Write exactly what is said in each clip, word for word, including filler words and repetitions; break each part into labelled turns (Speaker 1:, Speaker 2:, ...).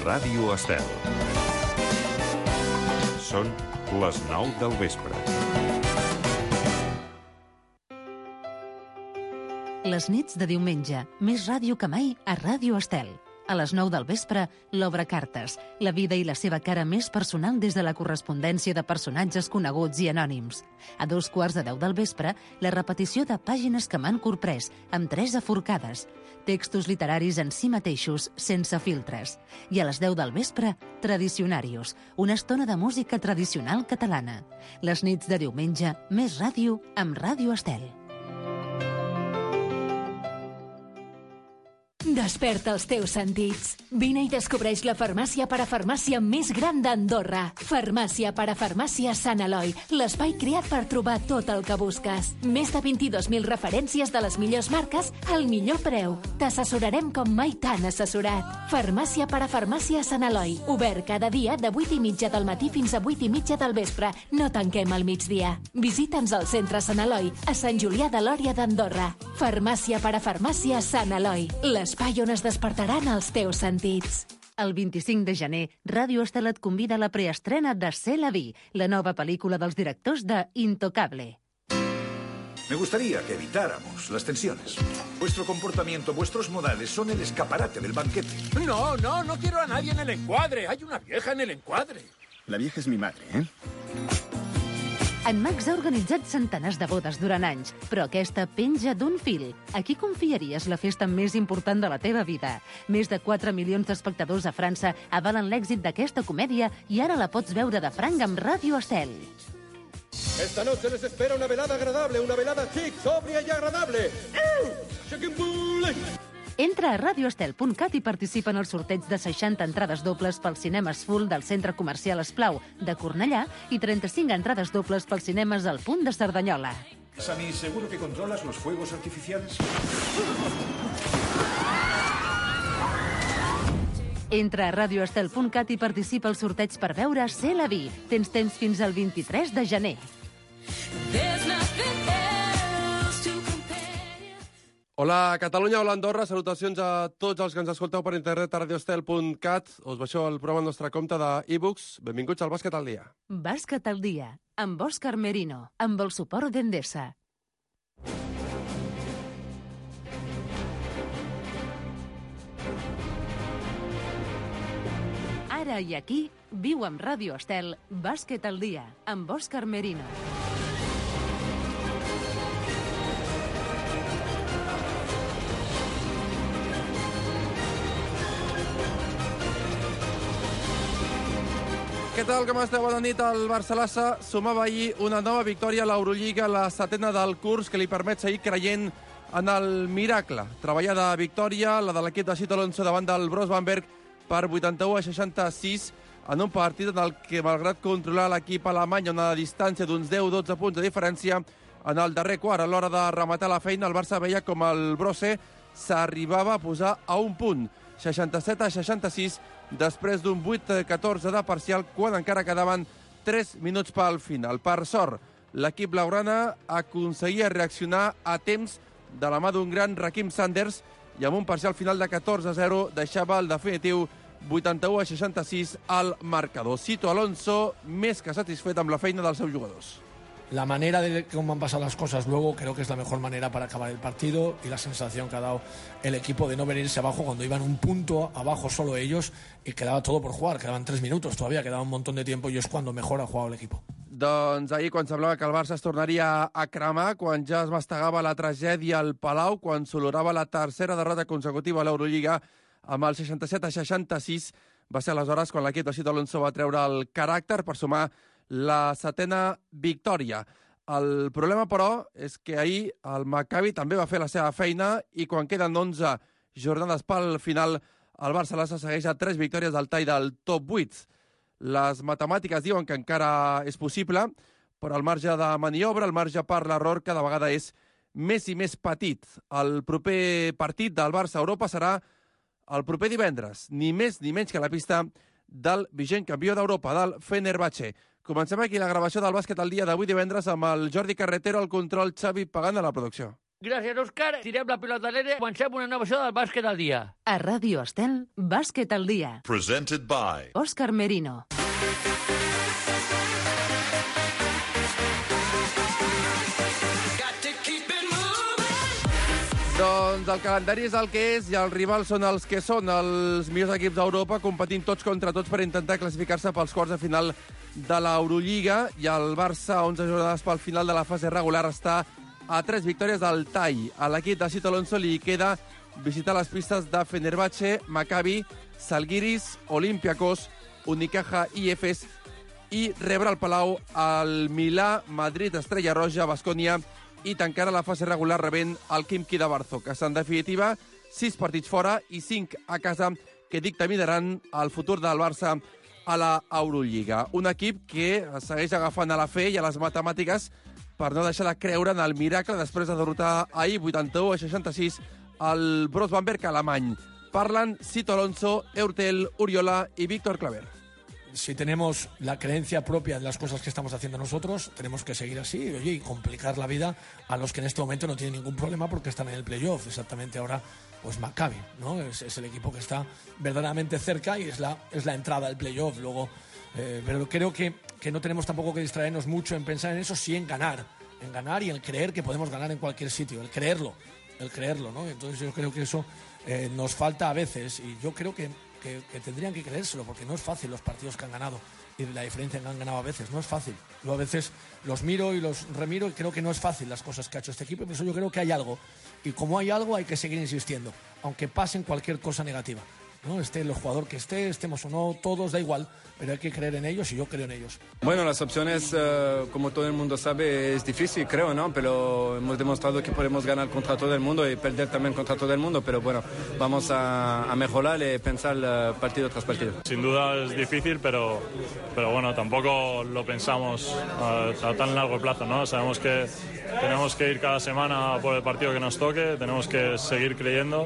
Speaker 1: Ràdio Estel. Són les nou del vespre.
Speaker 2: Les nits de diumenge, més ràdio que mai a Ràdio Estel. A les nou del vespre, l'Obra Cartes, la vida i la seva cara més personal des de la correspondència de personatges coneguts i anònims. A dos quarts de deu del vespre, la repetició de Pàgines que m'han corprès, amb tres aforcades. Textos literaris en si mateixos, sense filtres. I a les deu del vespre, Tradicionarios, una estona de música tradicional catalana. Les nits de diumenge, més ràdio amb Ràdio Estel.
Speaker 3: Desperta els teus sentits. Vine i descobreix la farmàcia parafarmàcia més gran d'Andorra. Farmàcia parafarmàcia Sant Eloi, l'espai creat per trobar tot el que busques. Més de vint-i-dos mil referències de les millors marques al millor preu. T'assessorarem com mai t'han assessorat. Farmàcia parafarmàcia Sant Eloi, obert cada dia de vuit i mitja del matí fins a vuit i mitja del vespre. No tanquem al migdia. Visita'ns al centre Sant Eloi, a Sant Julià de Lòria d'Andorra. Farmàcia parafarmàcia Sant Eloi, l'espai on es despertaran els teus sentits.
Speaker 2: El vint-i-cinc de gener, Ràdio Estel et convida a la preestrena de C'est la vie, la nova pel·lícula dels directors de Intocable.
Speaker 4: Me gustaría que evitáramos las tensiones. Vuestro comportamiento, vuestros modales son el escaparate del banquete.
Speaker 5: No, no, no quiero a nadie en el encuadre. Hay una vieja en el encuadre.
Speaker 6: La vieja es mi madre, ¿eh?
Speaker 2: En Max ha organitzat centenars de bodes durant anys, però aquesta penja d'un fil. A qui confiaries la festa més important de la teva vida? Més de quatre milions d'espectadors a França avalen l'èxit d'aquesta comèdia i ara la pots veure de franc amb Ràdio Estel.
Speaker 7: Esta noche les espera una velada agradable, una velada chic, sobria y agradable. Chicken bully!
Speaker 2: Entra a radioestel punt cat i participa en el sorteig de seixanta entrades dobles pels cinemes full del Centre Comercial Esplau de Cornellà i trenta-cinc entrades dobles pels cinemes al Punt de Cerdanyola.
Speaker 4: Sani, ¿seguro que controlas los fuegos artificiales?
Speaker 2: Entra a radioestel punt cat i participa al sorteig per veure C'est la vie. Tens temps fins al vint-i-tres de gener.
Speaker 8: Hola Catalunya, hola Andorra, salutacions a tots els que ens escolteu per internet a radioestel punt cat. Us baixeu el programa al nostre compte d'e-books. Benvinguts al Bàsquet al dia.
Speaker 2: Bàsquet al dia, amb Òscar Merino, amb el suport d'Endesa. Ara i aquí, viu amb Ràdio Estel, Bàsquet al dia, amb Òscar Merino.
Speaker 8: Què tal, com esteu? Bona nit. El Barcelona sumava ahir una nova victòria a l'Eurolliga, la setena del curs, que li permet seguir creient en el miracle. Treballada victòria, la de l'equip de Sito Alonso davant del Bros Bamberg per vuitanta-u a seixanta-sis, en un partit en el que, malgrat controlar l'equip alemany a una distància d'uns deu dotze punts de diferència, en el darrer quart, a l'hora de rematar la feina, el Barça veia com el Brose s'arribava a posar a un punt, seixanta-set a seixanta-sis, després d'un vuit a catorze de parcial, quan encara quedaven tres minuts pel final. Per sort, l'equip blaugrana aconseguia reaccionar a temps de la mà d'un gran Rakim Sanders i amb un parcial final de catorze a zero deixava el definitiu vuitanta-u a seixanta-sis al marcador. Sito Alonso més que satisfet amb la feina dels seus jugadors.
Speaker 9: La manera de cómo han pasado las cosas luego creo que es la mejor manera para acabar el partido y la sensación que ha dado el equipo de no venirse abajo cuando iban un punto abajo solo ellos y quedaba todo por jugar, quedaban tres minutos todavía, quedaba un montón de tiempo y es cuando mejor ha jugado el equipo.
Speaker 8: Doncs ahir, quan semblava que el Barça es tornaria a cremar, quan ja es mastegava la tragèdia al Palau, quan s'olorava la tercera derrota consecutiva a l'Eurolliga amb el seixanta-set a seixanta-sis, va ser aleshores quan l'equip de Sito Alonso va treure el caràcter per sumar la setena victòria. El problema, però, és que ahir el Maccabi també va fer la seva feina i quan queden onze jornades pel final, el Barcelona segueix a tres victòries del tall del top vuit. Les matemàtiques diuen que encara és possible, però el marge de maniobra, el marge per l'error, cada vegada és més i més petit. El proper partit del Barça a Europa serà el proper divendres, ni més ni menys que la pista del vigent campió d'Europa, del Fenerbahçe. Comencem aquí la gravació del Bàsquet al dia d'avui divendres amb el Jordi Carretero, al control, Xavi Pagant a la producció.
Speaker 6: Gràcies, Òscar. Tirem la pilota a l'aire. Comencem una nova show del bàsquet al dia.
Speaker 2: A Ràdio Estel, Bàsquet al dia.
Speaker 1: Presented by
Speaker 2: Òscar Merino.
Speaker 8: Doncs el calendari és el que és i els rivals són els que són. Els millors equips d'Europa competint tots contra tots per intentar classificar-se pels quarts de final de l'Eurolliga, i el Barça, onze jornades pel final de la fase regular, està a tres victòries del tall. A l'equip de Sito Alonso li queda visitar les pistes de Fenerbahçe, Maccabi, Zalgiris, Olympiacos, Unicaja i Efes, i rebre al Palau el Milà, Madrid, Estrella Roja, Baskonia, i tancarà la fase regular rebent el Khimki de Barzokas. En definitiva, sis partits fora i cinc a casa que dictaminaran el futur del Barça a la Eurolliga. Un equip que segueix agafant a la fe i a les matemàtiques per no deixar de creure en el miracle després de derrotar ahir vuitanta-u a seixanta-sis el Bros Bamberg alemany. Parlen Sito Alonso, Eurtel, Uriola y Víctor Claver.
Speaker 9: Si tenemos la creencia propia de las cosas que estamos haciendo nosotros, tenemos que seguir así, oye, y complicar la vida a los que en este momento no tienen ningún problema porque están en el playoff. Exactamente ahora, pues Maccabi, ¿no? Es, es el equipo que está verdaderamente cerca y es la, es la entrada al playoff. Luego, eh, pero creo que, que no tenemos tampoco que distraernos mucho en pensar en eso, sí en ganar, en ganar y en creer que podemos ganar en cualquier sitio, el creerlo, el creerlo, ¿no? Entonces yo creo que eso eh, nos falta a veces, y yo creo que Que, que tendrían que creérselo, porque no es fácil los partidos que han ganado y la diferencia que han ganado a veces, no es fácil. Yo a veces los miro y los remiro y creo que no es fácil las cosas que ha hecho este equipo, y por eso yo creo que hay algo, y como hay algo hay que seguir insistiendo, aunque pasen cualquier cosa negativa, ¿no? Esté el jugador que esté, estemos o no, todos da igual, pero hay que creer en ellos y yo creo en ellos.
Speaker 10: Bueno, las opciones, uh, como todo el mundo sabe, es difícil, creo, ¿no? Pero hemos demostrado que podemos ganar contra todo el mundo y perder también contra todo el mundo, pero bueno, vamos a, a mejorar y pensar uh, partido tras partido.
Speaker 11: Sin duda es difícil, pero, pero bueno, tampoco lo pensamos uh, a tan largo plazo, ¿no? Sabemos que tenemos que ir cada semana por el partido que nos toque, tenemos que seguir creyendo,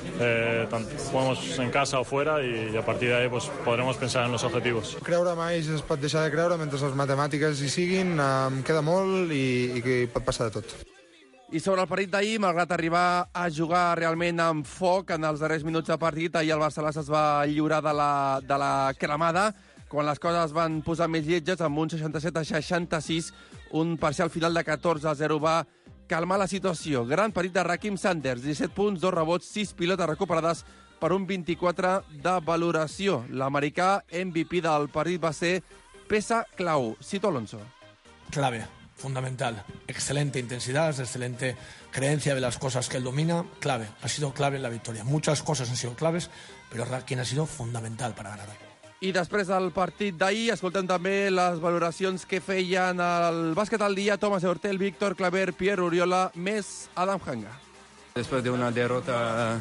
Speaker 11: eh, tanto jugamos en casa o fuera, y, y a partir de ahí pues podremos pensar en los objetivos.
Speaker 12: Creure mai es pot deixar de creure mentre les matemàtiques hi siguin, em queda molt i, i que pot passar de tot.
Speaker 8: I sobre el partit d'ahir, malgrat arribar a jugar realment amb foc en els darrers minuts de partit, ahir el Barcelona es va lliurar de la, de la cremada, quan les coses van posar més lletges, amb un seixanta-set a seixanta-sis, un parcial final de catorze a zero va calmar la situació. Gran partit de Rakim Sanders, disset punts, dos rebots, sis pilotes recuperades per un vint-i-quatre de valoració. L'americà M V P del partit va ser peça clau. Sito Alonso.
Speaker 9: Clave, fundamental. Excelente intensidad, excelente creencia de las cosas que él domina. Clave, ha sido clave en la victoria. Muchas cosas han sido claves, pero Rakim ha sido fundamental para ganar hoy.
Speaker 8: I després del partit d'ahir, escoltem també les valoracions que feien al bàsquet al dia Tomàs Eurtel, Víctor Claver, Pierre Uriola, més Adam Hanga.
Speaker 10: Después de una derrota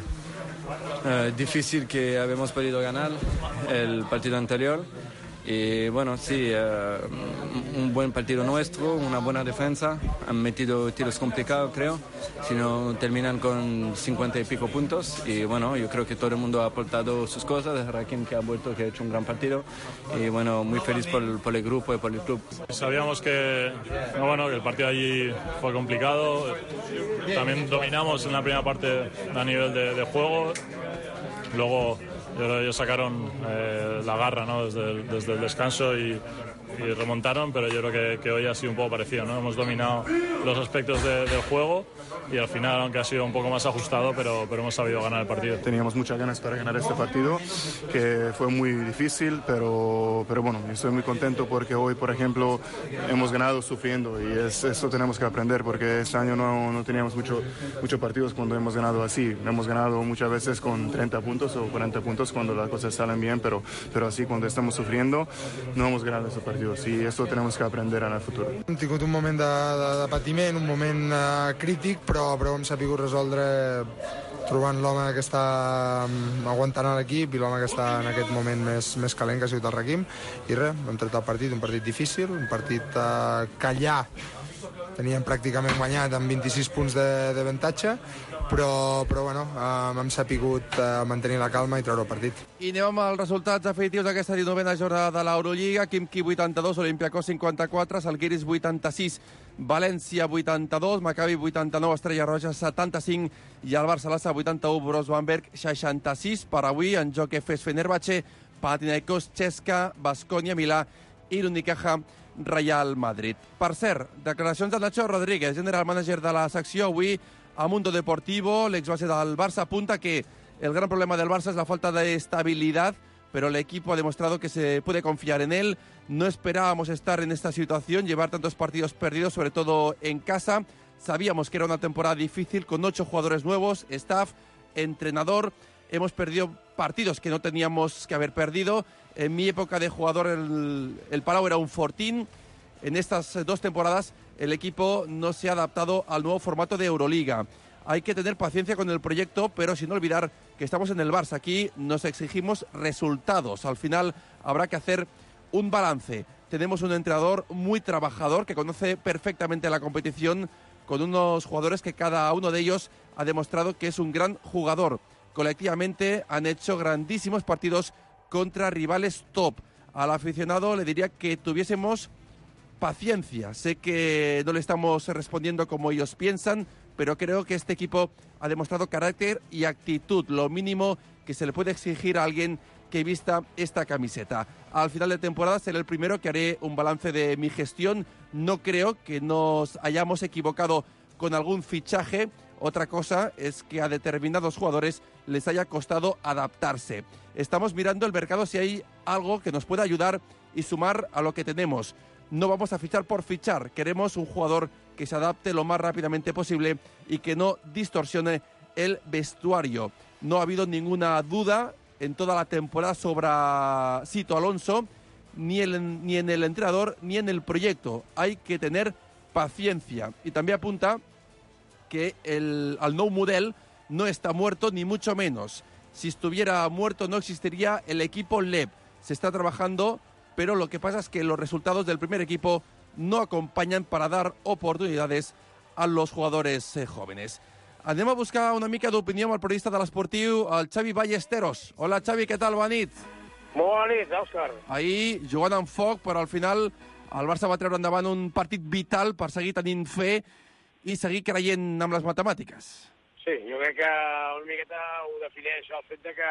Speaker 10: uh, difícil que habíamos podido ganar el partido anterior, y bueno, sí, uh, un buen partido nuestro, una buena defensa, han metido tiros complicados, creo, si no terminan con cincuenta y pico puntos, y bueno, yo creo que todo el mundo ha aportado sus cosas, Rakim que ha vuelto, que ha hecho un gran partido, y bueno, muy feliz por, por el grupo y por el club.
Speaker 11: Sabíamos que, bueno, que el partido allí fue complicado, también dominamos en la primera parte a nivel de, de juego, luego yo creo que ellos sacaron eh, la garra, ¿no? desde, el, desde el descanso y, y remontaron, pero yo creo que, que hoy ha sido un poco parecido, ¿no? Hemos dominado los aspectos de, del juego y al final, aunque ha sido un poco más ajustado, pero, pero hemos sabido ganar el partido.
Speaker 13: Teníamos muchas ganas para ganar este partido, que fue muy difícil, pero, pero bueno, estoy muy contento porque hoy, por ejemplo, hemos ganado sufriendo, y es, eso tenemos que aprender, porque este año no, no teníamos mucho, muchos partidos cuando hemos ganado así. Hemos ganado muchas veces con treinta puntos o cuarenta puntos cuando las cosas salen bien, pero, pero así cuando estamos sufriendo no hemos ganado esos partidos, y esto tenemos que aprender en el futuro.
Speaker 12: Hem tingut un moment de, de, de patiment, un moment uh, crític, però, però hem sabut resoldre trobant l'home que està um, aguantant l'equip i l'home que està en aquest moment més, més calent, que ha sigut el Rakim, i res, hem tret el partit, un partit difícil, un partit uh, que allà teníem pràcticament guanyat amb vint-i-sis punts d'avantatge, però, però bueno, eh, hem sapigut eh, mantenir la calma i treure el partit.
Speaker 8: I anem amb els resultats definitius d'aquesta dinovena jornada de l'Eurolliga. Khimki vuitanta-dos, Olympiacos cinquanta-quatre, Zalgiris vuitanta-sis, València vuitanta-dos, Maccabi vuitanta-nou, Estrella Roja setanta-cinc i el Barça-Lassa vuitanta-u, Boros Bamberg seixanta-sis. Per avui, en joc Efes Fenerbahçe, Panathinaikos, Cesca, Baskonia, Milà i l'Unicaja Real Madrid. Per cert, declaracions de Nacho Rodríguez, general manager de la secció avui a Mundo Deportivo. L'exbase del Barça apunta que el gran problema del Barça es la falta de estabilidad, pero el equipo ha demostrado que se puede confiar en él. No esperábamos estar en esta situación, llevar tantos partidos perdidos, sobre todo en casa. Sabíamos que era una temporada difícil con ocho jugadores nuevos, staff, entrenador. Hemos perdido partidos que no teníamos que haber perdido. En mi época de jugador el, el Palau era un fortín. En estas dos temporadas el equipo no se ha adaptado al nuevo formato de Euroliga. Hay que tener paciencia con el proyecto, pero sin olvidar que estamos en el Barça. Aquí nos exigimos resultados. Al final habrá que hacer un balance. Tenemos un entrenador muy trabajador que conoce perfectamente la competición, con unos jugadores que cada uno de ellos ha demostrado que es un gran jugador. Colectivamente han hecho grandísimos partidos contra rivales top. Al aficionado le diría que tuviésemos paciencia. Sé que no le estamos respondiendo como ellos piensan, pero creo que este equipo ha demostrado carácter y actitud, lo mínimo que se le puede exigir a alguien que vista esta camiseta. Al final de temporada seré el primero que haré un balance de mi gestión. No creo que nos hayamos equivocado con algún fichaje. Otra cosa es que a determinados jugadores les haya costado adaptarse. Estamos mirando el mercado si hay algo que nos pueda ayudar y sumar a lo que tenemos. No vamos a fichar por fichar. Queremos un jugador que se adapte lo más rápidamente posible y que no distorsione el vestuario. No ha habido ninguna duda en toda la temporada sobre Sito Alonso, ni, el, ni en el entrenador, ni en el proyecto. Hay que tener paciencia. Y también apunta que el, el nou model no está muerto, ni mucho menos. Si estuviera muerto no existiría el equipo L E P. Se está trabajando, pero lo que pasa es que los resultados del primer equipo no acompañan para dar oportunidades a los jugadores eh, jóvenes. Anem a buscar una mica d'opinió amb el periodista de l'Esportiu, el Xavi Ballesteros. Hola, Xavi, què tal? Bona nit.
Speaker 14: Molt bona nit, Òscar.
Speaker 8: Ahir, jugant amb foc, però al final el Barça va treure endavant un partit vital per seguir tenint fe i seguir creient amb les matemàtiques.
Speaker 14: Sí, jo crec que una miqueta ho defineix el fet de que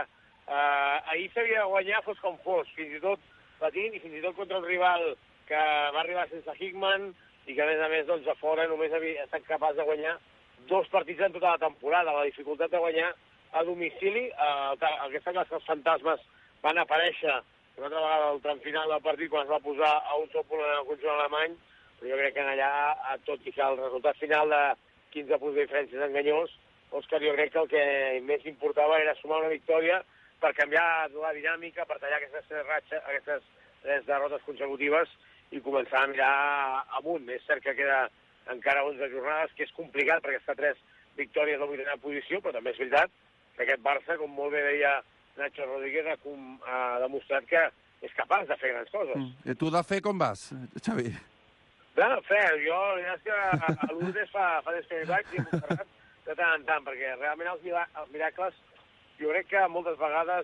Speaker 14: eh, ahir s'havia de guanyar fos com fos, fins i tot patint i fins i tot contra un rival que va arribar sense Hickman i que, a més a més, doncs, a fora només havia estat capaç de guanyar dos partits en tota la temporada. La dificultat de guanyar a domicili, eh, aquesta que els fantasmes van aparèixer una altra vegada al tram final del partit quan es va posar a un sol punt en el conjunt alemany, però jo crec que allà, tot i que el resultat final de quinze punts de diferència és enganyós, Òscar, jo crec que el que més importava era sumar una victòria per canviar la dinàmica, per tallar aquestes tres ratxes, aquestes tres derrotes consecutives i començar a mirar amunt. És cert que queda encara onze jornades, que és complicat perquè està tres victòries a la vuitena posició, però també és veritat que aquest Barça, com molt bé deia Nacho Rodríguez, ha, com, ha demostrat que és capaç de fer grans coses. Mm.
Speaker 8: I tu de fe com vas, Xavi?
Speaker 14: De fe, jo ja és que a, a l'Urdes fa, fa des que m'hi vaig i he Montserrat de tant en tant, perquè realment els, els miracles jo crec que moltes vegades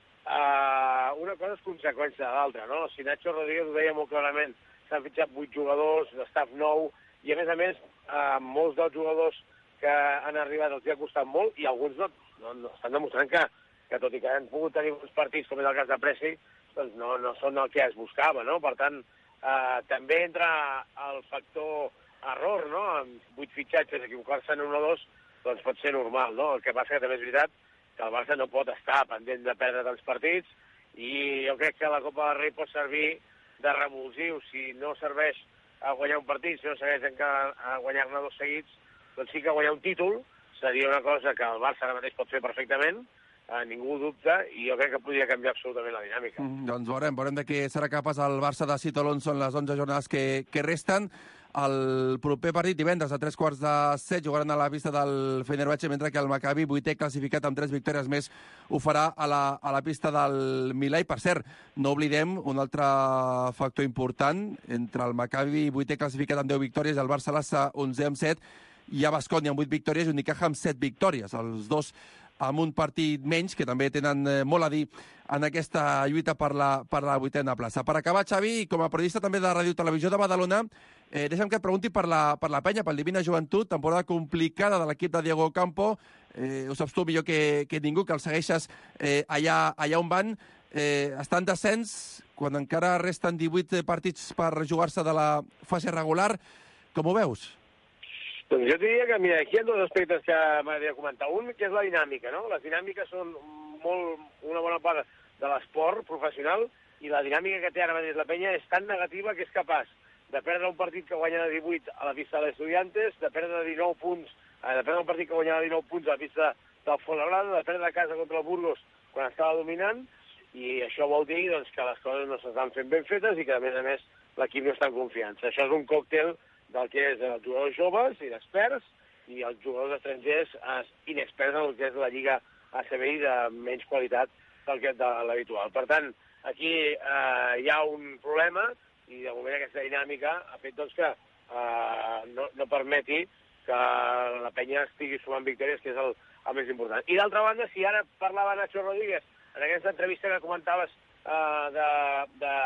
Speaker 14: eh, una cosa és conseqüència de l'altra, no? Si Nacho Rodríguez ho deia molt clarament, s'han fitxat vuit jugadors, d'estaf nou, i a més a més, eh, molts dels jugadors que han arribat els hi ha costat molt i alguns no, no, no estan demostrant que, que tot i que han pogut tenir uns partits, com és el cas de Presi, doncs no, no són el que es buscava, no? Per tant, eh, també entra el factor error, no? Amb vuit fitxatges, equivocar-se en un o dos, doncs pot ser normal, no? El que passa que també és veritat que el Barça no pot estar pendent de perdre tants partits i jo crec que la Copa del Rei pot servir de revulsiu. Si no serveix a guanyar un partit, si no serveix encara a guanyar-ne dos seguits, doncs sí que guanyar un títol seria una cosa que el Barça ara mateix pot fer perfectament, eh, ningú dubta, i jo crec que podria canviar absolutament la dinàmica.
Speaker 8: Mm, doncs veurem, veurem de què serà capaç el Barça de Sito Alonso en les onze jornades que, que resten. El proper partit divendres a tres quarts de set jugaran a la pista del Fenerbahçe, mentre que el Maccabi, vuitè classificat amb tres victòries més, ho farà a la, a la pista del Milà. I per cert, no oblidem un altre factor important entre el Maccabi, vuitè classificat amb deu victòries, el Barça-Lassa, onzè amb set, i a Baskonia amb vuit victòries i Unicaja amb set victòries. Els dos amb un partit menys, que també tenen eh, molt a dir en aquesta lluita per la, per la vuitena plaça. Per acabar, Xavi, com a periodista també de Ràdio Televisió de Badalona, eh, deixa'm que et pregunti per la, per la penya, pel Divina Joventut, temporada complicada de l'equip de Diego Campo. Eh, ho saps tu millor que, que ningú, que el segueixes eh, allà, allà on van. Eh, està en descens, quan encara resten divuit partits per jugar-se de la fase regular. Com ho veus?
Speaker 14: Doncs jo diria que, mira, aquí hi ha dos aspectes que m'agradaria comentar. Un, que és la dinàmica, no? Les dinàmiques són molt, una bona part de l'esport professional, i la dinàmica que té ara mateix la penya és tan negativa que és capaç de perdre un partit que guanya de divuit a la pista de l'Estudiantes, de perdre dinou punts, eh, de perdre un partit que guanya de dinou punts a la pista del Fuenlabrada, de perdre a casa contra el Burgos quan estava dominant, i això vol dir doncs, que les coses no s'estan fent ben fetes i que, a més a més, l'equip no està en confiança. Això és un còctel del que és els jugadors joves, inexperts, i els jugadors estrangers inexperts en el que és la Lliga A C B I de menys qualitat del que de l'habitual. Per tant, aquí eh, hi ha un problema, i de moment aquesta dinàmica ha fet doncs, que eh, no, no permeti que la penya estigui sumant victòries, que és el, el més important. I d'altra banda, si ara parlava Nacho Rodríguez en aquesta entrevista que comentaves eh, de, de,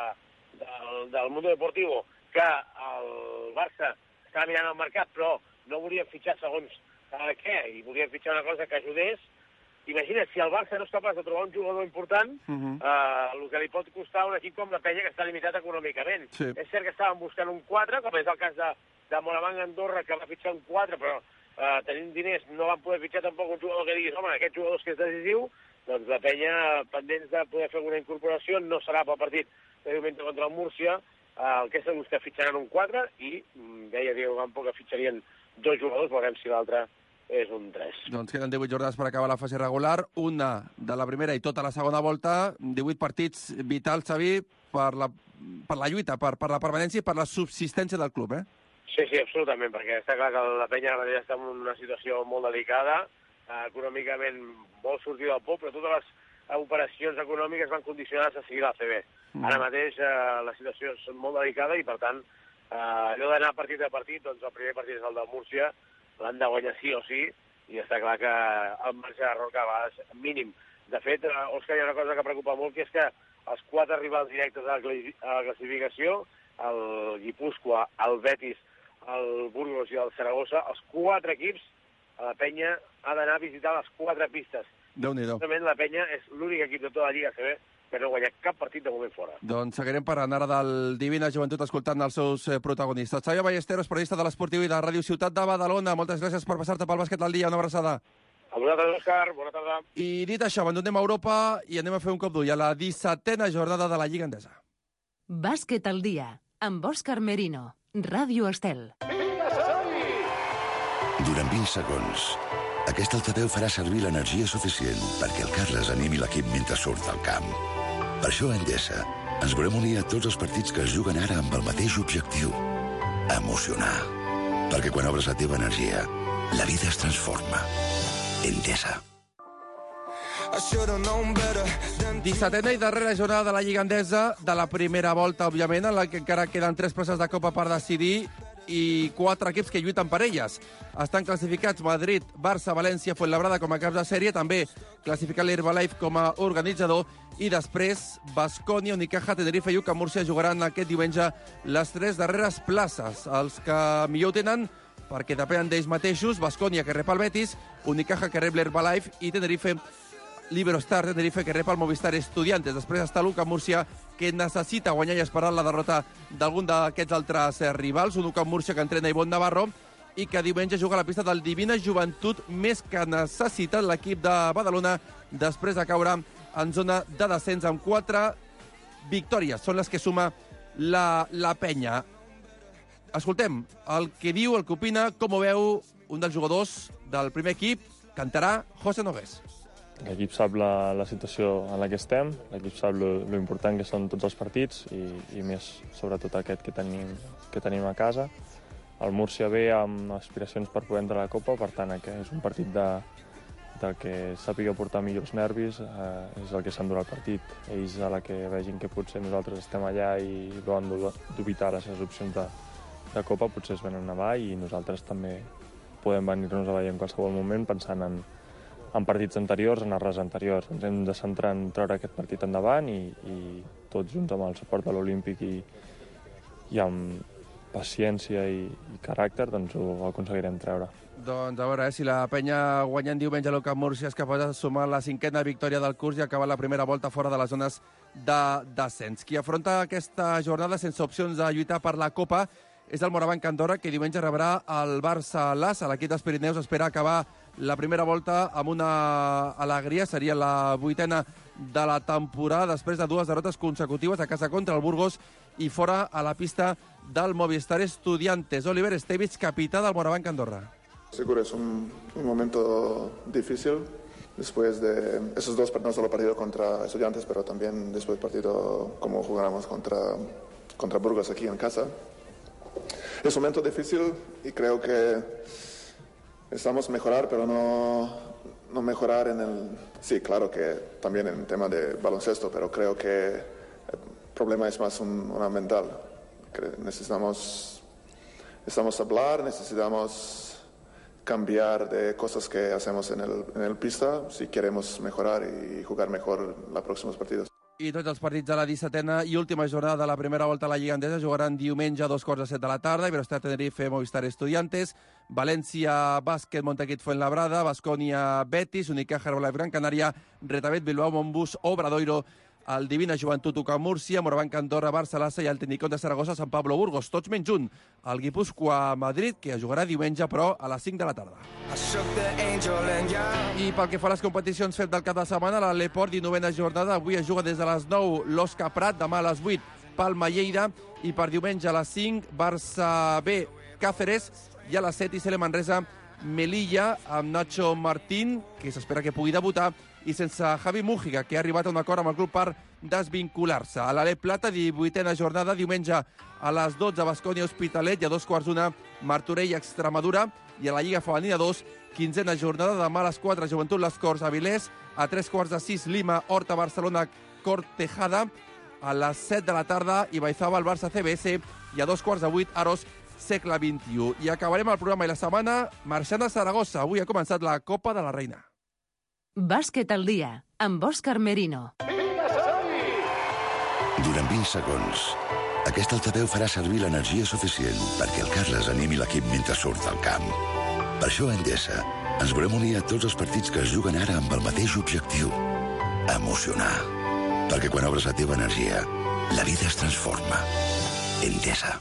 Speaker 14: del, del Mundo Deportivo, que el Barça estava mirant al mercat, però no volien fitxar segons eh, què, i volien fitxar una cosa que ajudés. Imagina't, si el Barça no és capaç de trobar un jugador important, uh-huh. eh, el que li pot costar un equip com la penya, que està limitat econòmicament. Sí. És cert que estaven buscant un quatre, com és el cas de, de Moravang Andorra, que va fitxar un quatre, però eh, tenint diners no van poder fitxar tampoc un jugador que diguis, home, aquest jugador que és decisiu, doncs la penya, pendents de poder fer alguna incorporació, no serà pel partit de diumenge contra el Múrcia. El que és segur que fitxaran un quatre i deia Diego Campo que fitxarien dos jugadors, veurem si l'altre és un tres.
Speaker 8: Doncs queden divuit jornades per acabar la fase regular, una de la primera i tota la segona volta, divuit partits vitals, Xavi, per la, per la lluita, per, per la permanència i per la subsistència del club, eh?
Speaker 14: Sí, sí, absolutament, perquè està clar que la penya ara mateix està en una situació molt delicada, eh, econòmicament vol sortir del pop, però totes les operacions econòmiques van condicionades a seguir l'A C B. Mm. Ara mateix eh, la situació és molt delicada i, per tant, eh, allò d'anar partit a partit, doncs el primer partit és el del Múrcia, l'han de guanyar sí o sí, i està clar que el marge d'error que a vegades mínim. De fet, eh, Òscar, hi ha una cosa que preocupa molt, que és que els quatre rivals directes a la classificació, el Guipúscoa, el Betis, el Burgos i el Saragossa, els quatre equips, a la penya ha d'anar a visitar les quatre pistes.
Speaker 8: Déu-n'hi-do.
Speaker 14: La penya és l'únic equip de tota la Lliga A C B que no ha guanyat cap partit de moment fora.
Speaker 8: Doncs seguirem parlant ara del Divina Joventut escoltant els seus protagonistes. Xavi Ballesteros, periodista de l'Esportiu i de Ràdio Ciutat de Badalona. Moltes gràcies per passar-te pel bàsquet al dia. Una abraçada.
Speaker 14: A vosaltres, Òscar. Bona tarda.
Speaker 8: I dit això, abandonem Europa i anem a fer un cop d'ull a la dissetena jornada de la Lliga Endesa.
Speaker 2: Bàsquet al dia, amb Òscar Merino. Ràdio Estel.
Speaker 15: Durant vint segons, aquest altaveu farà servir l'energia suficient perquè el Carles animi l'equip mentre surt al camp. Per això a Endesa ens volem unir a tots els partits que es juguen ara amb el mateix objectiu: emocionar. Perquè quan obres la teva energia, la vida es transforma. Endesa.
Speaker 8: dissetena i darrera jornada de la Lliga Endesa, de la primera volta, òbviament, en la que encara queden tres places de Copa per decidir i quatre equips que lluiten per elles. Estan classificats Madrid, Barça, València, Fuenlabrada com a caps de sèrie, també classificat l'Herbalife com a organitzador, i després Baskonia, Unicaja, Tenerife i U C A Múrcia jugaran aquest diumenge les tres darreres places. Els que millor tenen, perquè depenen d'ells mateixos, Baskonia, que rep el Betis, Unicaja, que rep l'Herbalife, i Tenerife, l'Iberostar Tenerife, que rep el Movistar Estudiantes. Després està l'U C A Múrcia, que necessita guanyar i esperar la derrota d'algun d'aquests altres rivals. Un U C A Múrcia que entrena Ivonne Navarro i que diumenge juga a la pista del Divina Joventut, més que necessita l'equip de Badalona després de caure en zona de descens amb quatre victòries. Són les que suma la, la penya. Escoltem el que diu, el que opina, com ho veu un dels jugadors del primer equip, cantarà José Nogués.
Speaker 16: L'equip sap la, la situació en la que estem, l'equip sap lo, lo important que són tots els partits i, i més sobretot aquest que tenim, que tenim a casa. El Múrcia ve amb aspiracions per poder entrar a la Copa, per tant aquest és un partit de, del que sàpiga portar millors nervis, eh, és el que s'endurà el partit. Ells a la que vegin que potser nosaltres estem allà i veuen dubitar les seves opcions de, de Copa, potser es venen a avall i nosaltres també podem venir-nos a avall en qualsevol moment pensant en en partits anteriors, en errors anteriors. Ens hem de centrar en treure aquest partit endavant i, i tots junts amb el suport de l'Olímpic i, i amb paciència i, i caràcter doncs ho aconseguirem treure.
Speaker 8: Doncs a veure, eh, si la penya guanyant diumenge a l'Eucamp Múrcia és capaç de sumar la cinquena victòria del curs i acabar la primera volta fora de les zones de descens. Qui afronta aquesta jornada sense opcions de lluitar per la Copa és el Morabanc Andorra, que diumenge rebrà el Barça Lassa. L'equip dels Pirineus espera acabar la primera volta amb una alegria. Seria la vuitena de la temporada després de dues derrotes consecutives a casa contra el Burgos i fora a la pista del Movistar Estudiantes. Oliver Estevich, capità del Morabanc Andorra.
Speaker 17: Seguro es un, un momento difícil después de esos dos no solo partidos contra Estudiantes, pero también después del partido como jugamos contra, contra Burgos aquí en casa. Es un momento difícil y creo que estamos mejorar, pero no, no mejorar en el... Sí, claro que también en tema de baloncesto, pero creo que el problema es más un, una mental. Necesitamos, necesitamos hablar, necesitamos cambiar de cosas que hacemos en el, en el pista si queremos mejorar y jugar mejor los próximos partidos.
Speaker 8: I tots els partits de la dissetena i última jornada de la primera volta a la Lliga Endesa jugaran diumenge a dos quarts de set de la tarda. Iberostar Tenerife, Movistar Estudiantes, València Bàsquet, Montaquit Fuenlabrada, Baskonia Betis, Unicaja Herbalife Gran Canària, Retavet Bilbao Monbus, Obradoiro, el Divina Joventut UCAM Múrcia, Morabanc Andorra, Barça Lassa i el Tecnicón de Saragossa, Sant Pablo Burgos, tots menys un. El Guipúscoa Madrid, que jugarà diumenge, però a les cinc de la tarda. I pel que fa a les competicions fet del cap de setmana, la Leport, dinovena jornada, avui es juga des de les nou l'Osca Prat, demà a les vuit Palma Lleida, i per diumenge a les cinc Barça B Cáceres, i a les set I C L Manresa Melilla, amb Nacho Martín, que s'espera que pugui debutar, i sense Javi Mújica, que ha arribat a un acord amb el club per desvincular-se. A l'Alep Plata, divuitena jornada, diumenge a les dotze, Baskonia Hospitalet, i a dos quarts d'una, Martorell Extremadura, i a la Lliga Femenina dos, quinzena jornada, demà a les quatre, Joventut Les Corts Avilés, a tres quarts de sis, Lima, Horta, Barcelona, Cort Tejada, a les set de la tarda, Ibaizabal, Barça C B S, i a dos quarts de vuit, Aros, Segle vint-i-u. I acabarem el programa i la setmana marxant a Saragossa. Avui ha començat la Copa de la Reina.
Speaker 2: Bàsquet al dia, amb Òscar Merino.
Speaker 15: Durant vint segons, aquest altaveu farà servir l'energia suficient perquè el Carles animi l'equip mentre surt del camp. Per això a Endesa ens volem unir a tots els partits que es juguen ara amb el mateix objectiu: emocionar. Perquè quan obres la teva energia, la vida es transforma. Endesa.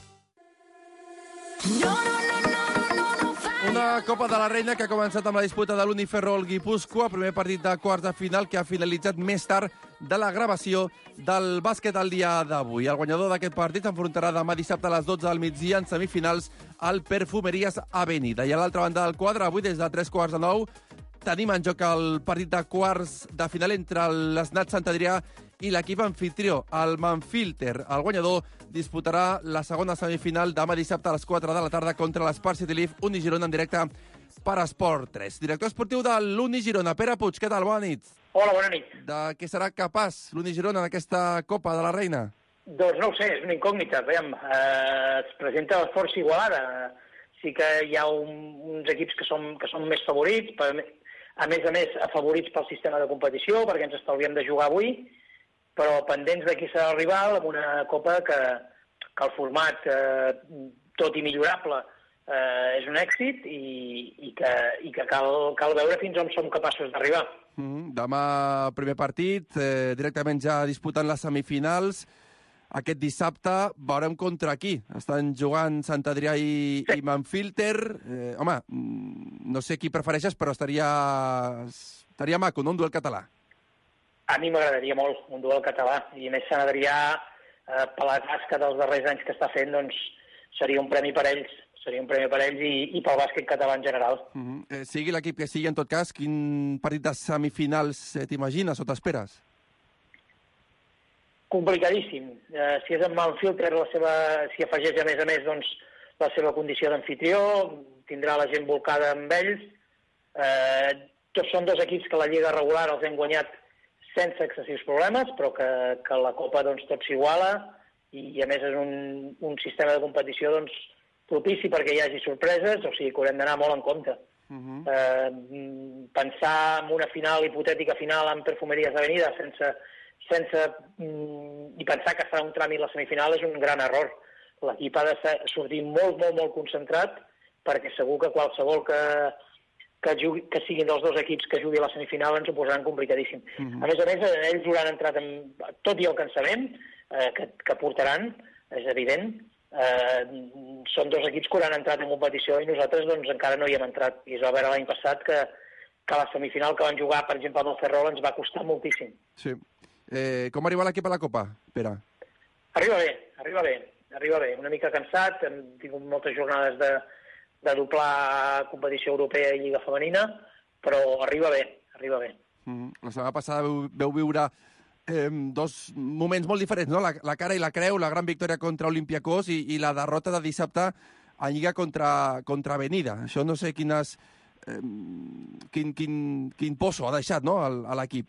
Speaker 2: No, no, no, no.
Speaker 8: Una Copa de la Reina que ha començat amb la disputa de l'Uniferrol Guipúscoa, primer partit de quarts de final que ha finalitzat més tard de la gravació del bàsquet al dia d'avui. El guanyador d'aquest partit s'enfrontarà demà dissabte a les dotze del migdia en semifinals al Perfumeries Avenida. I a l'altra banda del quadre, avui des de tres quarts de nou, tenim en joc el partit de quarts de final entre l'Snat Sant Adrià i l'equip anfitrió, el Manfilter. El guanyador disputarà la segona semifinal demà dissabte a les quatre de la tarda contra l'Espart City Leaf, Uni Girona en directe per Esport tres. Director esportiu de l'Uni Girona, Pere Puig, què tal? Bona nit.
Speaker 18: Hola, bona nit.
Speaker 8: De què serà capaç l'Uni Girona en aquesta Copa de la Reina?
Speaker 18: Doncs no ho sé, és una incògnita. Veiem, eh, es presenta la força igualada. Sí que hi ha un, uns equips que són, que són més favorits, per, a més a més, afavorits pel sistema de competició, perquè ens estalviem de jugar avui, però pendents de qui serà el rival, amb una Copa que, que el format, eh, tot i millorable, eh, és un èxit i, i que, i que cal, cal veure fins on som capaços d'arribar.
Speaker 8: Mm, demà primer partit, eh, directament ja disputant les semifinals. Aquest dissabte veurem contra qui. Estan jugant Sant Adrià i, sí. i Manfilter. Eh, home, no sé qui prefereixes, però estaria, estaria maco, no? Un duel català.
Speaker 18: A mi m'agradaria molt un duel català, i a més Sant Adrià, eh, per la tasca dels darrers anys que està fent, doncs seria un premi per ells, seria un premi per ells i, i pel bàsquet català en general.
Speaker 8: Uh -huh. eh, sigui l'equip que sigui, en tot cas, quin partit de semifinals eh, t'imagines o t'esperes?
Speaker 18: Complicadíssim. Eh, si és en Manfilter, la seva, si afegeix a més a més doncs, la seva condició d'anfitrió, tindrà la gent volcada amb ells. Eh, tots són dos equips que la Lliga regular els hem guanyat sense excessius problemes, però que, que la Copa doncs, tot s'iguala i, a més, és un, un sistema de competició doncs, propici perquè hi hagi sorpreses, o sigui que haurem d'anar molt en compte. Uh-huh. Eh, pensar en una final, hipotètica final amb Perfumeries Avenida sense, sense, mm, i pensar que serà un tràmit la semifinal és un gran error. L'equip ha de ser, sortir molt, molt, molt concentrat perquè segur que qualsevol que, que, jugui, que siguin dels dos equips que jugui a la semifinal ens ho posaran complicadíssim. Uh-huh. A més a més, ells hauran entrat en, tot i el que en sabem, eh, que, que portaran, és evident, eh, són dos equips que hauran entrat en competició i nosaltres doncs, encara no hi hem entrat. I es va veure l'any passat que, que la semifinal que van jugar, per exemple, amb el Ferrol ens va costar moltíssim.
Speaker 8: Sí. Eh, com arriba l'equip a la Copa, Pere?
Speaker 18: Arriba bé, arriba bé, arriba bé. Una mica cansat, hem tingut moltes jornades de de doblar competició europea i Lliga Femenina, però arriba bé, arriba bé.
Speaker 8: Mm-hmm. La setmana passada veu, veu viure eh, dos moments molt diferents, no? La, la cara i la creu, la gran victòria contra Olympiacos i, i la derrota de dissabte a Lliga contra, contra Avenida. Això no sé quines, eh, quin, quin, quin poso ha deixat, no?, a l'equip.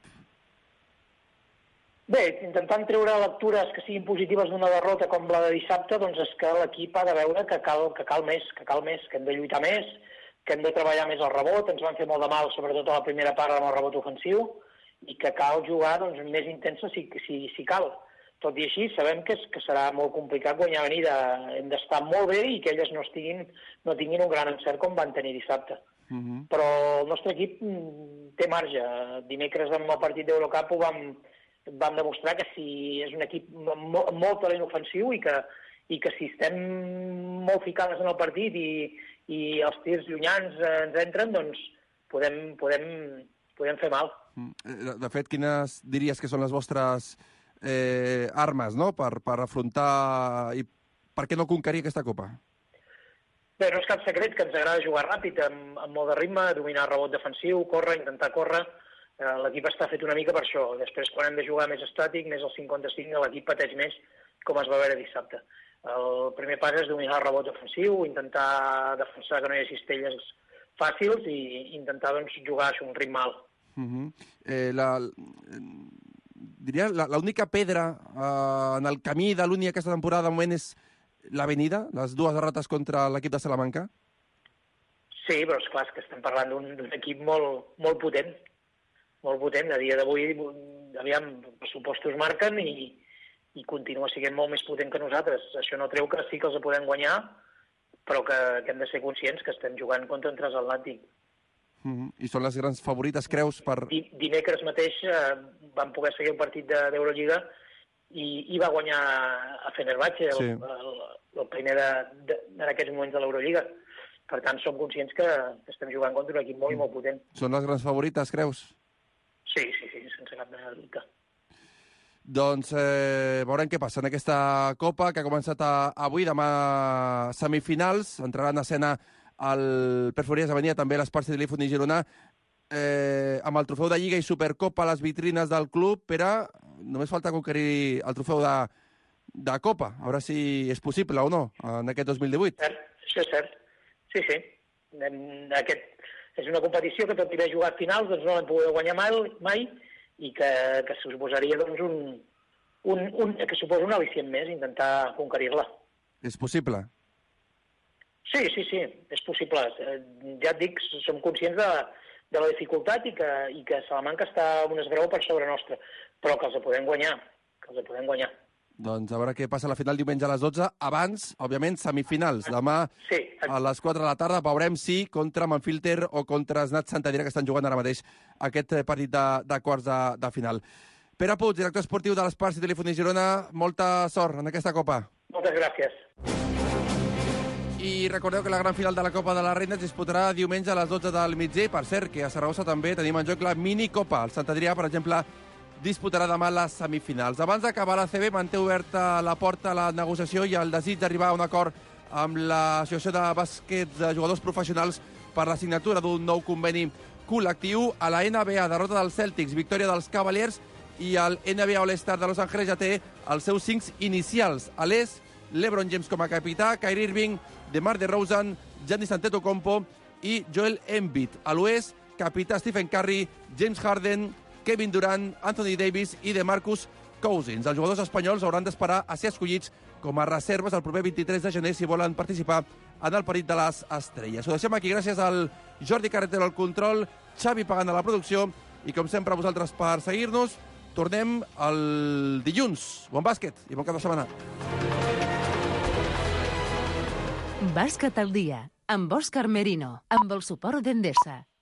Speaker 18: Bé, intentant treure lectures que siguin positives d'una derrota com la de dissabte, doncs és que l'equip ha de veure que cal, que cal més, que cal més, que hem de lluitar més, que hem de treballar més al rebot, ens van fer molt de mal, sobretot a la primera part amb el rebot ofensiu, i que cal jugar doncs, més intensa si, si, si cal. Tot i així, sabem que, és, que serà molt complicat guanyar Avenida. Hem d'estar molt bé i que elles no, estiguin, no tinguin un gran encert com van tenir dissabte. Uh-huh. Però el nostre equip té marge. Dimecres amb el partit d'Eurocup ho vam... vam demostrar que si és un equip amb molt talent ofensiu i que, i que si estem molt ficades en el partit i, i els tirs llunyans ens entren, doncs podem, podem, podem fer mal.
Speaker 8: De fet, quines diries que són les vostres eh, armes, no?, per, per afrontar i per què no conquerir aquesta Copa?
Speaker 18: Bé, no és cap secret que ens agrada jugar ràpid, amb, amb molt de ritme, dominar rebot defensiu, córrer, intentar córrer. L'equip està fet una mica per això. Després, quan hem de jugar més estàtic, més al cinc contra cinc, l'equip pateix més, com es va veure dissabte. El primer pas és dominar el rebot ofensiu, intentar defensar que no hi hagi cistelles fàcils i intentar doncs, jugar a un ritme alt. Uh-huh.
Speaker 8: eh, la, diria, l'única pedra eh, en el camí de l'Uni aquesta temporada de moment és l'Avenida, les dues derrotes contra l'equip de Salamanca?
Speaker 18: Sí, però és clar que estem parlant d'un equip molt, molt potent. molt potent. A dia d'avui, aviam, pressupostos marquen i, i continua sent molt més potent que nosaltres. Això no treu que sí que els podem guanyar, però que, que hem de ser conscients que estem jugant contra un transatlàntic.
Speaker 8: Mm-hmm. I són les grans favorites, creus, per...
Speaker 18: Di, dimecres mateix eh, vam poder seguir un partit d'Eurolliga i, i va guanyar a Fenerbahce, sí. el, el, el primer de, de, en aquests moments de l'Eurolliga. Per tant, som conscients que estem jugant contra un equip molt i molt potent.
Speaker 8: Són les grans favorites, creus?
Speaker 18: Sí, sí, sí, sense cap mena de dubte.
Speaker 8: Doncs eh, veurem què passa en aquesta Copa, que ha començat a, avui, demà semifinals. Entrarà en escena el Perfumeries Avenida, també l'Esparci de l'Ifun i Girona, eh, amb el trofeu de Lliga i Supercopa a les vitrines del club. Pere, només falta conquerir el trofeu de, de Copa. A veure si és possible o no en aquest dos mil divuit.
Speaker 18: Cert, això és cert. Sí, sí. Aquest... És una competició que tot i haver jugat finals doncs no l'hem pogut guanyar mai, mai i que, que suposaria doncs, un, un, un, que suposa un al·licient més intentar conquerir-la.
Speaker 8: És possible?
Speaker 18: Sí, sí, sí, és possible. Ja et dic, som conscients de, de la dificultat i que, i que Salamanca està un esgrau per sobre nostre, però que els podem guanyar, que els podem guanyar.
Speaker 8: Doncs a veure què passa a la final diumenge a les dotze. Abans, òbviament, semifinals. Demà
Speaker 18: sí.
Speaker 8: a les quatre de la tarda veurem si contra Manfilter o contra Snat Santadira, que estan jugant ara mateix aquest partit de, de quarts de, de final. Pere Puig, director esportiu de l'Esparci de l'Ifun i Girona, molta sort en aquesta Copa.
Speaker 18: Moltes gràcies.
Speaker 8: I recordeu que la gran final de la Copa de la Reina es disputarà diumenge a les dotze del migdia. Per cert, que a Saragossa també tenim en joc la minicopa. El Sant Adrià, per exemple, disputarà demà les semifinals. Abans d'acabar la C B, manté oberta la porta a la negociació i el desig d'arribar a un acord amb l'Associació de Bàsquet de Jugadors Professionals per la signatura d'un nou conveni col·lectiu. A la N B A, derrota dels Celtics, victòria dels Cavaliers, i el N B A All-Star de Los Angeles ja té els seus cinc inicials. A l'est, LeBron James com a capità, Kyrie Irving, DeMar DeRozan, Giannis Antetokounmpo i Joel Embiid. A l'oest, capità Stephen Curry, James Harden, Kevin Durant, Anthony Davis i DeMarcus Cousins. Els jugadors espanyols hauran d'esperar a ser escollits com a reserves el proper vint-i-tres de gener si volen participar en el partit de les estrelles. Ho deixem aquí gràcies al Jordi Carretero al control, Xavi Pagant a la producció, i com sempre a vosaltres per seguir-nos. Tornem el dilluns. Bon bàsquet i bon cap de setmana.
Speaker 2: Bàsquet al dia, amb Òscar Merino, amb el suport d'Endesa.